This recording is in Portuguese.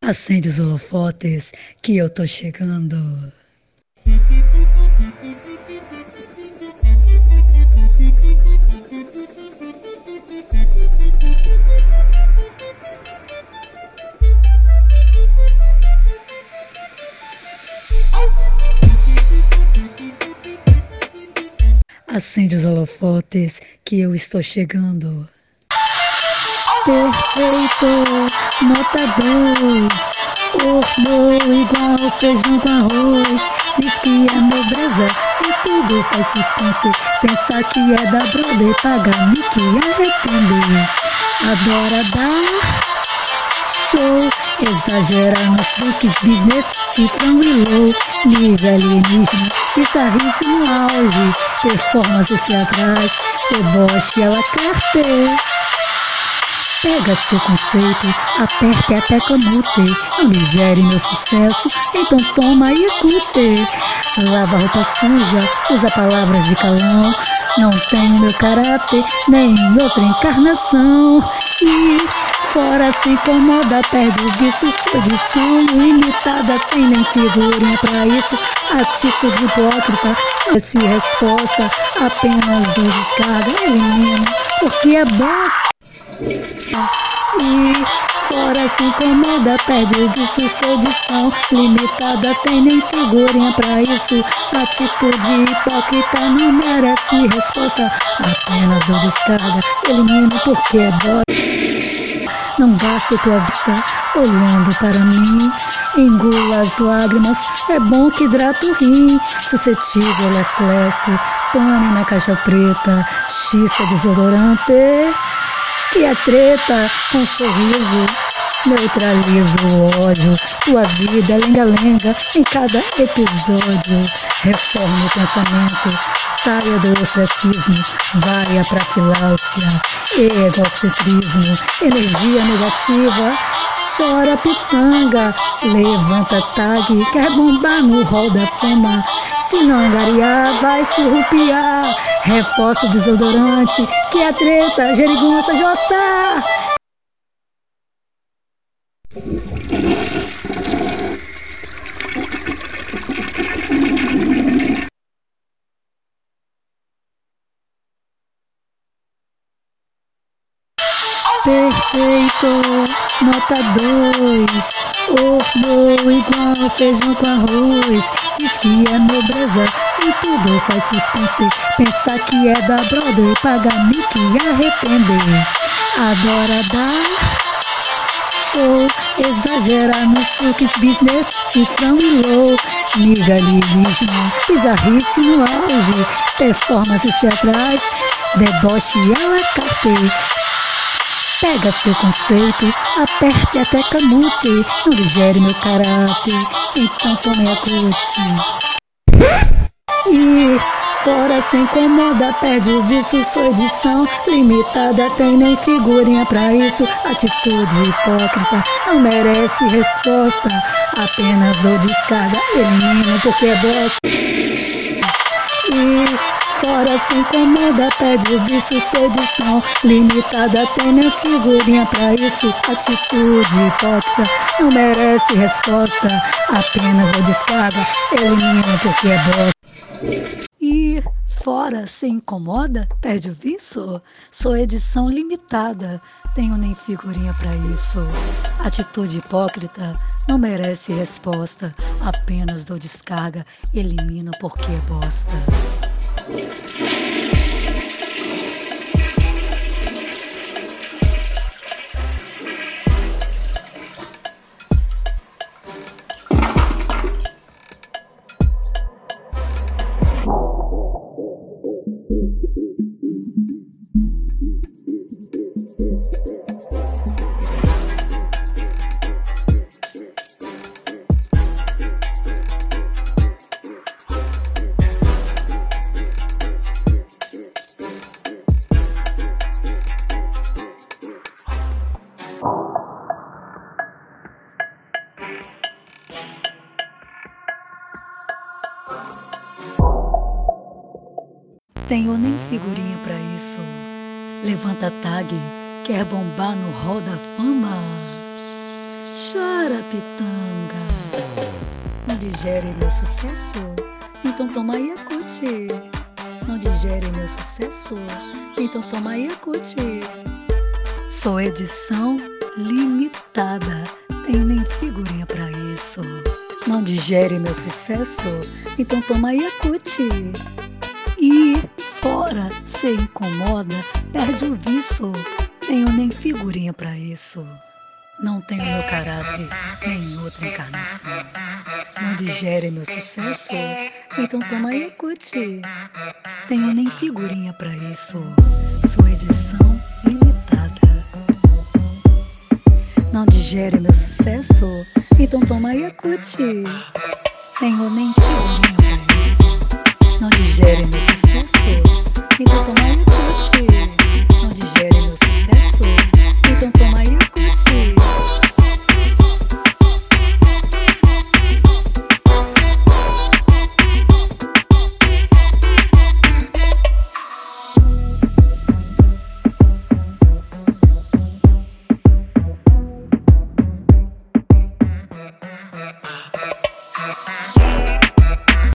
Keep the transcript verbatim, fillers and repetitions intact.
Acende os holofotes que eu tô chegando. Acende os holofotes que eu estou chegando. Perfeito, nota dois. Ornou igual feijão com arroz. Diz que é nobreza e tudo faz suspense. Pensar que é da brother, pagar mic e arrepender. Adora dar show, exagera nos truques, business, cifrão e low. Nível alienígena, bizarrice no auge. Performance teatrais, deboche à la carte. Pega seu conceito, aperte a tecla mute. Não digere meu sucesso, então toma e curte. Lava roupa suja, usa palavras de calão. Não tenho meu caráter, nem outra encarnação. E fora se incomoda, perde o vício, sua edição limitada, tem nem figurinha pra isso. Atitude hipócrita, essa resposta, apenas do descarga, elimina, porque é bosta. E fora se incomoda, pede o vício, sua edição limitada, tem nem figurinha pra isso. Atitude hipócrita não merece resposta, apenas do descarga, elimina porque é bosta. Não gasto tua vista olhando para mim, engula as lágrimas, é bom que hidrata o rim. Suscetível, lesco-lesco, pane na caixa preta, xiça desodorante. Que a treta com sorriso neutraliza o ódio. Tua vida é lenga-lenga em cada episódio. Reforma o pensamento, saia do ostracismo, vaia pra filáusia, egocentrismo, energia negativa, chora pitanga, levanta tag, quer bombar no hall da fama. Se não angariar, vai se rupiar. Reforça o desodorante, que a treta, gerigonça, jossa. Perfeito, nota dois. Ornou igual feijão com arroz. Diz que é nobreza e tudo faz suspense. Pensar que é da brother, pagar mic e arrepender. Adora dar show, exagera nos truques, business, cifrão e low. Nível alienígena, bizarrice no auge. Performance teatrais, deboche à la carte. Pega seu conceito, aperte a tecla mute. Não digere meu caráter, então tome a curte. E fora se incomoda, perde o vício, sua edição limitada, tem nem figurinha pra isso. Atitude hipócrita não merece resposta, apenas dou descarga, elimina porque é bosta. E fora se incomoda, pede o vício, sua edição limitada, tem nem figurinha pra isso. Atitude hipócrita não merece resposta, apenas o descarga, elimina porque é bosta. E fora se incomoda, pede o vício, sua edição limitada, tenho nem figurinha pra isso. Atitude hipócrita não merece resposta, apenas dou descarga, elimino porque é bosta. Tenho nem figurinha pra isso. Levanta tag, quer bombar no hall da fama? Chora, pitanga. Não digere meu sucesso? Então toma Yakult. Não digere meu sucesso? Então toma Yakult. Sou edição limitada, tenho nem figurinha pra isso. Não digere meu sucesso? Então toma Yakult. E fora, cê incomoda, perde o viço. Tenho nem figurinha pra isso. Não tenho meu caráter nem em outra encarnação. Não digere meu sucesso? Então toma Yakult. Tenho nem figurinha pra isso. Sou edição limitada. Não digere meu sucesso? Então toma Yakult. Tenho nem figurinha pra isso. Não digere meu sucesso? Então toma Yakult.